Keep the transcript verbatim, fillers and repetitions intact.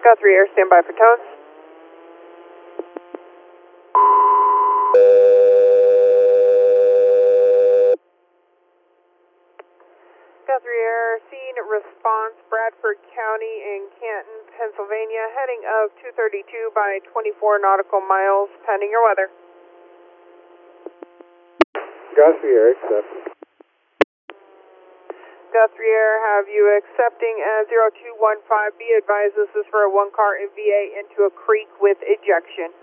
Guthrie Air, stand by for tones. Guthrie Air, scene response, Bradford County in Canton, Pennsylvania, heading of two thirty-two by twenty-four nautical miles, pending your weather. Guthrie Air, accept. Guthrie Air, have you accepting as zero two one five. Be advised this is for a one car M V A into a creek with ejection.